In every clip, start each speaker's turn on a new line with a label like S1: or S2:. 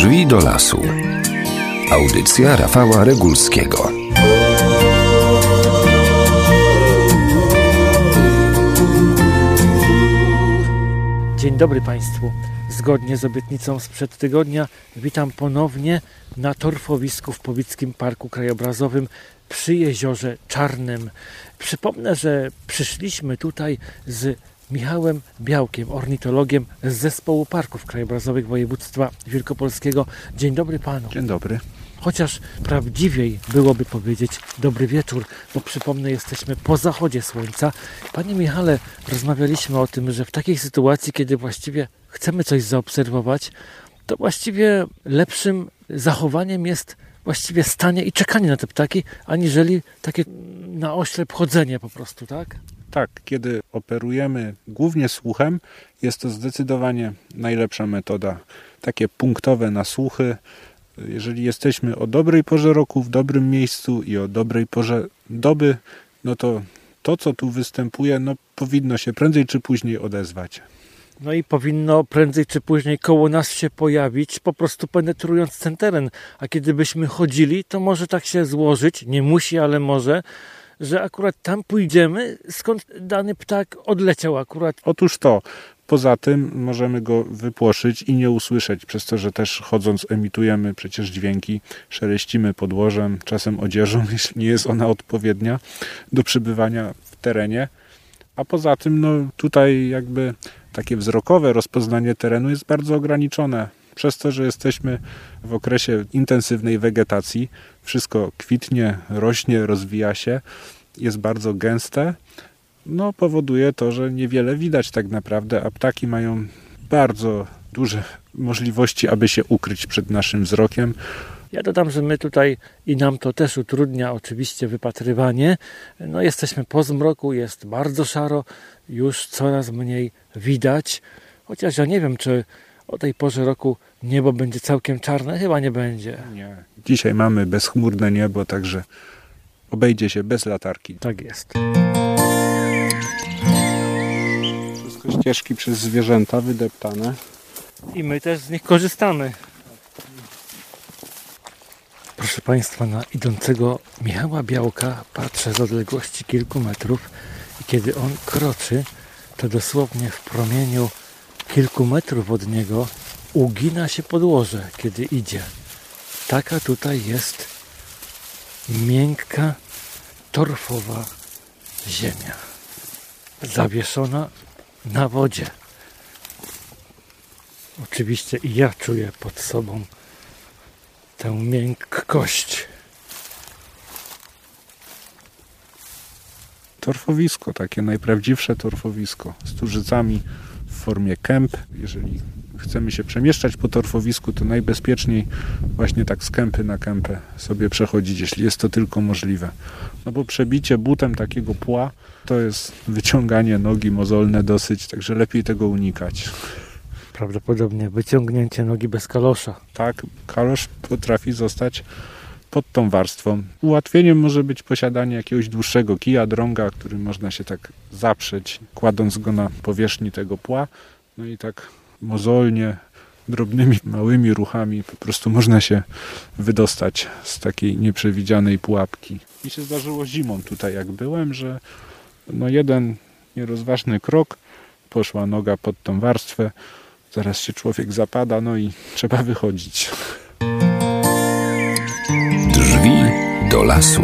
S1: Drzwi do lasu. Audycja Rafała Regulskiego.
S2: Dzień dobry Państwu. Zgodnie z obietnicą sprzed tygodnia witam ponownie na torfowisku w Powickim Parku Krajobrazowym przy Jeziorze Czarnym. Przypomnę, że przyszliśmy tutaj z Michałem Białkiem, ornitologiem z Zespołu Parków Krajobrazowych Województwa Wielkopolskiego. Dzień dobry Panu.
S3: Dzień dobry.
S2: Chociaż prawdziwiej byłoby powiedzieć dobry wieczór, bo przypomnę, jesteśmy po zachodzie słońca. Panie Michale, rozmawialiśmy o tym, że w takiej sytuacji, kiedy właściwie chcemy coś zaobserwować, to właściwie lepszym zachowaniem jest właściwie stanie i czekanie na te ptaki, aniżeli takie na oślep chodzenie po prostu, tak?
S3: Tak, kiedy operujemy głównie słuchem, jest to zdecydowanie najlepsza metoda. Takie punktowe nasłuchy. Jeżeli jesteśmy o dobrej porze roku, w dobrym miejscu i o dobrej porze doby, no to co tu występuje, powinno się prędzej czy później odezwać.
S2: No i powinno prędzej czy później koło nas się pojawić, po prostu penetrując ten teren. A kiedy byśmy chodzili, to może tak się złożyć, nie musi, ale może, że akurat tam pójdziemy, skąd dany ptak odleciał akurat.
S3: Otóż to. Poza tym możemy go wypłoszyć i nie usłyszeć, przez to, że też chodząc emitujemy przecież dźwięki, szeleścimy podłożem, czasem odzieżą, jeśli nie jest ona odpowiednia do przebywania w terenie. A poza tym tutaj jakby takie wzrokowe rozpoznanie terenu jest bardzo ograniczone. Przez to, że jesteśmy w okresie intensywnej wegetacji, wszystko kwitnie, rośnie, rozwija się, jest bardzo gęste. Powoduje to, że niewiele widać tak naprawdę, a ptaki mają bardzo duże możliwości, aby się ukryć przed naszym wzrokiem.
S2: Ja dodam, że my tutaj i nam to też utrudnia oczywiście wypatrywanie. Jesteśmy po zmroku, jest bardzo szaro, już coraz mniej widać. Chociaż ja nie wiem, czy o tej porze roku niebo będzie całkiem czarne. Chyba nie będzie.
S3: Nie. Dzisiaj mamy bezchmurne niebo, także obejdzie się bez latarki.
S2: Tak jest.
S3: Wszystko ścieżki przez zwierzęta wydeptane.
S2: I my też z nich korzystamy. Proszę Państwa, na idącego Michała Białka patrzę z odległości kilku metrów i kiedy on kroczy, to dosłownie w promieniu kilku metrów od niego ugina się podłoże, kiedy idzie. Taka tutaj jest miękka, torfowa ziemia, zawieszona na wodzie. Oczywiście i ja czuję pod sobą tę miękkość.
S3: Torfowisko, takie najprawdziwsze torfowisko z tużycami w formie kęp. Jeżeli chcemy się przemieszczać po torfowisku, to najbezpieczniej właśnie tak z kępy na kępę sobie przechodzić, jeśli jest to tylko możliwe. Bo przebicie butem takiego pła to jest wyciąganie nogi mozolne dosyć, także lepiej tego unikać.
S2: Prawdopodobnie wyciągnięcie nogi bez kalosza.
S3: Tak, kalosz potrafi zostać pod tą warstwą. Ułatwieniem może być posiadanie jakiegoś dłuższego kija, drąga, którym można się tak zaprzeć, kładąc go na powierzchni tego pła. I tak mozolnie, drobnymi, małymi ruchami po prostu można się wydostać z takiej nieprzewidzianej pułapki. Mi się zdarzyło zimą tutaj, jak byłem, że jeden nierozważny krok, poszła noga pod tą warstwę, zaraz się człowiek zapada, i trzeba wychodzić.
S1: Drzwi do lasu.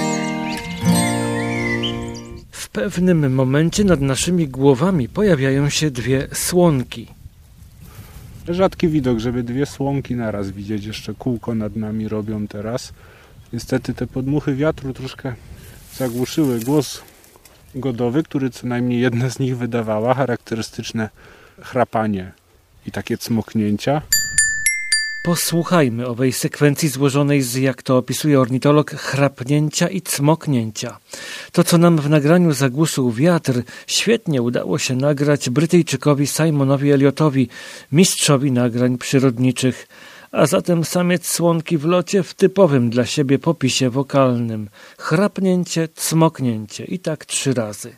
S2: W pewnym momencie nad naszymi głowami pojawiają się dwie słonki.
S3: Rzadki widok, żeby dwie słonki naraz widzieć. Jeszcze kółko nad nami robią teraz. Niestety te podmuchy wiatru troszkę zagłuszyły głos godowy, który co najmniej jedna z nich wydawała. Charakterystyczne chrapanie i takie cmoknięcia.
S2: Posłuchajmy owej sekwencji złożonej z, jak to opisuje ornitolog, chrapnięcia i cmoknięcia. To, co nam w nagraniu zagłuszył wiatr, świetnie udało się nagrać Brytyjczykowi Simonowi Elliotowi, mistrzowi nagrań przyrodniczych, a zatem samiec słonki w locie w typowym dla siebie popisie wokalnym. Chrapnięcie, cmoknięcie i tak 3 razy.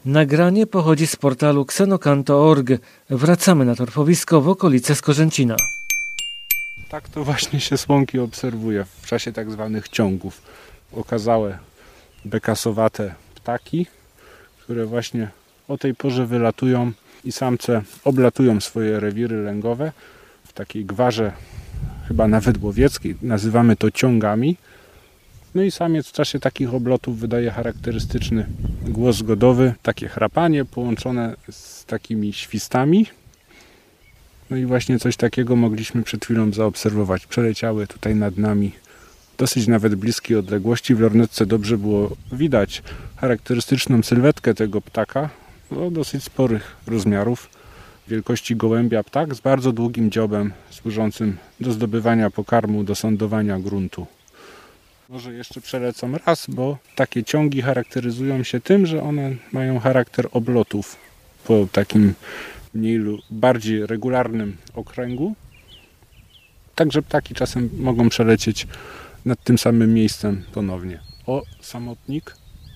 S2: Nagranie pochodzi z portalu xenocanto.org. Wracamy na torfowisko w okolice Skorzęcina.
S3: Tak to właśnie się słonki obserwuje w czasie tak zwanych ciągów. Okazałe, bekasowate ptaki, które właśnie o tej porze wylatują i samce oblatują swoje rewiry lęgowe w takiej gwarze, chyba nawet łowieckiej. Nazywamy to ciągami. No i samiec w czasie takich oblotów wydaje charakterystyczny głos godowy, takie chrapanie połączone z takimi świstami. No i właśnie coś takiego mogliśmy przed chwilą zaobserwować. Przeleciały tutaj nad nami dosyć nawet bliskiej odległości. W lornetce dobrze było widać charakterystyczną sylwetkę tego ptaka, dosyć sporych rozmiarów, wielkości gołębia ptak z bardzo długim dziobem służącym do zdobywania pokarmu, do sądowania gruntu. Może jeszcze przelecą raz, bo takie ciągi charakteryzują się tym, że one mają charakter oblotów po takim mniej lub bardziej regularnym okręgu. Także ptaki czasem mogą przelecieć nad tym samym miejscem ponownie. O, samotnik.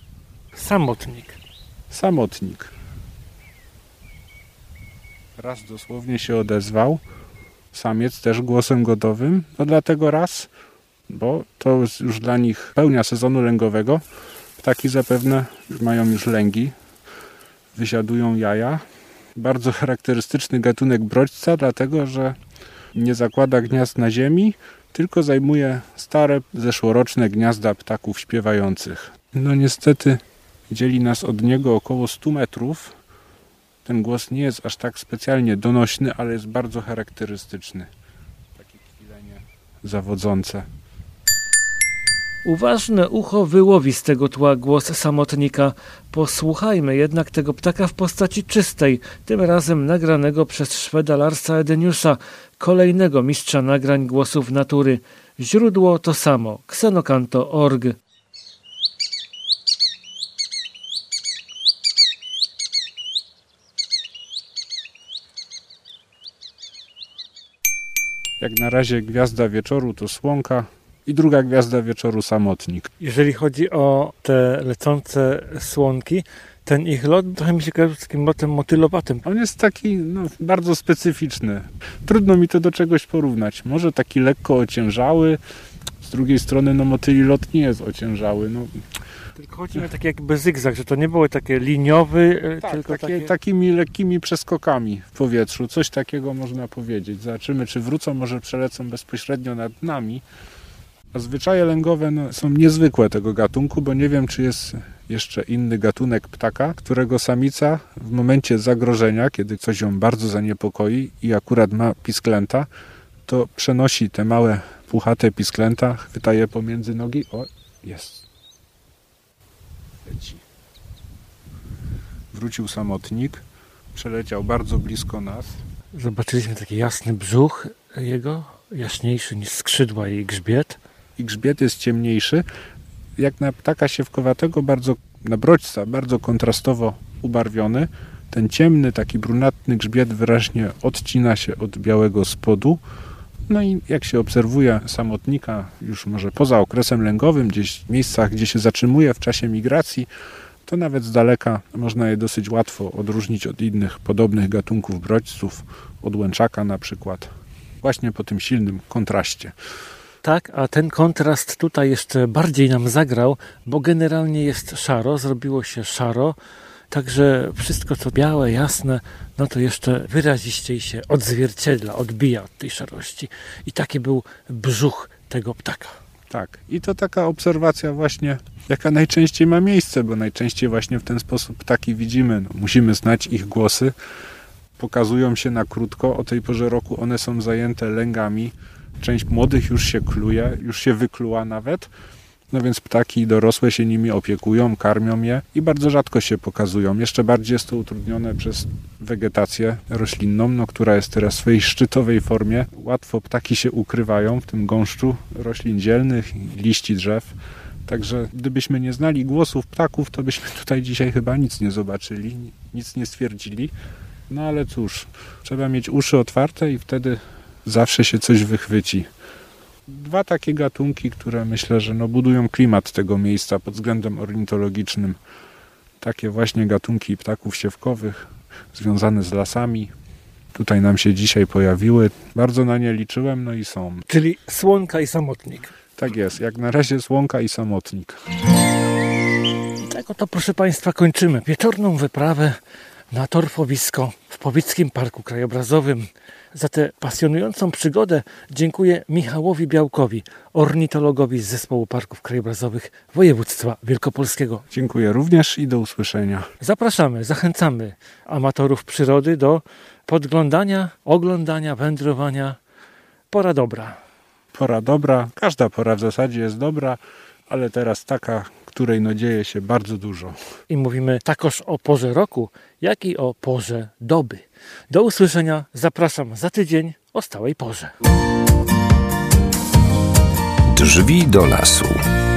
S3: Samotnik. Raz dosłownie się odezwał. Samiec też głosem godowym. No dlatego raz, bo to jest już dla nich pełnia sezonu lęgowego. Ptaki zapewne mają już lęgi. Wysiadują jaja. Bardzo charakterystyczny gatunek brodźca, dlatego że nie zakłada gniazd na ziemi, tylko zajmuje stare, zeszłoroczne gniazda ptaków śpiewających. No niestety dzieli nas od niego około 100 metrów. Ten głos nie jest aż tak specjalnie donośny, ale jest bardzo charakterystyczny. Takie kwilenie zawodzące.
S2: Uważne ucho wyłowi z tego tła głos samotnika. Posłuchajmy jednak tego ptaka w postaci czystej, tym razem nagranego przez Szweda Larsa Edeniusa, kolejnego mistrza nagrań głosów natury. Źródło to samo, xenocanto.org.
S3: Jak na razie gwiazda wieczoru to słonka i druga gwiazda wieczoru samotnik.
S2: Jeżeli chodzi o te lecące słonki, ten ich lot trochę mi się kojarzy z takim lotem motylowatym.
S3: On jest taki bardzo specyficzny. Trudno mi to do czegoś porównać. Może taki lekko ociężały, z drugiej strony motyli lot nie jest ociężały.
S2: Tylko chodzi mi o taki jakby zygzak, że to nie było takie liniowy,
S3: tak,
S2: tylko
S3: takimi lekkimi przeskokami w powietrzu. Coś takiego można powiedzieć. Zobaczymy, czy wrócą, może przelecą bezpośrednio nad nami. A zwyczaje lęgowe są niezwykłe tego gatunku, bo nie wiem, czy jest jeszcze inny gatunek ptaka, którego samica w momencie zagrożenia, kiedy coś ją bardzo zaniepokoi i akurat ma pisklęta, to przenosi te małe, puchate pisklęta, chwyta je pomiędzy nogi. O, jest. Leci. Wrócił samotnik, przeleciał bardzo blisko nas.
S2: Zobaczyliśmy taki jasny brzuch jego, jaśniejszy niż skrzydła i grzbiet.
S3: I grzbiet jest ciemniejszy. Jak na ptaka siewkowatego, na brodźca, bardzo kontrastowo ubarwiony. Ten ciemny, taki brunatny grzbiet wyraźnie odcina się od białego spodu. No i jak się obserwuje samotnika już może poza okresem lęgowym, gdzieś w miejscach, gdzie się zatrzymuje w czasie migracji, to nawet z daleka można je dosyć łatwo odróżnić od innych podobnych gatunków brodźców, od łęczaka na przykład. Właśnie po tym silnym kontraście.
S2: Tak, a ten kontrast tutaj jeszcze bardziej nam zagrał, bo generalnie jest szaro, zrobiło się szaro, także wszystko co białe, jasne, no to jeszcze wyraziściej się odzwierciedla, odbija od tej szarości. I taki był brzuch tego ptaka.
S3: Tak, i to taka obserwacja właśnie, jaka najczęściej ma miejsce, bo najczęściej właśnie w ten sposób ptaki widzimy. Musimy znać ich głosy, pokazują się na krótko, o tej porze roku one są zajęte lęgami. Część młodych już się kluje, już się wykluła nawet. No więc ptaki dorosłe się nimi opiekują, karmią je i bardzo rzadko się pokazują. Jeszcze bardziej jest to utrudnione przez wegetację roślinną, która jest teraz w swojej szczytowej formie. Łatwo ptaki się ukrywają w tym gąszczu roślin dzielnych, liści drzew. Także gdybyśmy nie znali głosów ptaków, to byśmy tutaj dzisiaj chyba nic nie zobaczyli, nic nie stwierdzili. No ale cóż, trzeba mieć uszy otwarte i wtedy zawsze się coś wychwyci. Dwa takie gatunki, które myślę, że budują klimat tego miejsca pod względem ornitologicznym. takie właśnie gatunki ptaków siewkowych związane z lasami. Tutaj nam się dzisiaj pojawiły. Bardzo na nie liczyłem, no i są.
S2: Czyli słonka i samotnik.
S3: Tak jest, jak na razie słonka i samotnik.
S2: I tak oto, proszę Państwa, kończymy wieczorną wyprawę na torfowisko w Powieckim Parku Krajobrazowym. Za tę pasjonującą przygodę dziękuję Michałowi Białkowi, ornitologowi z Zespołu Parków Krajobrazowych Województwa Wielkopolskiego.
S3: Dziękuję również i do usłyszenia.
S2: Zapraszamy, zachęcamy amatorów przyrody do podglądania, oglądania, wędrowania. Pora dobra.
S3: Pora dobra, każda pora w zasadzie jest dobra, ale teraz taka, której no dzieje się bardzo dużo.
S2: I mówimy takoż o porze roku, jak i o porze doby. Do usłyszenia, zapraszam za tydzień o stałej porze.
S1: Drzwi do lasu.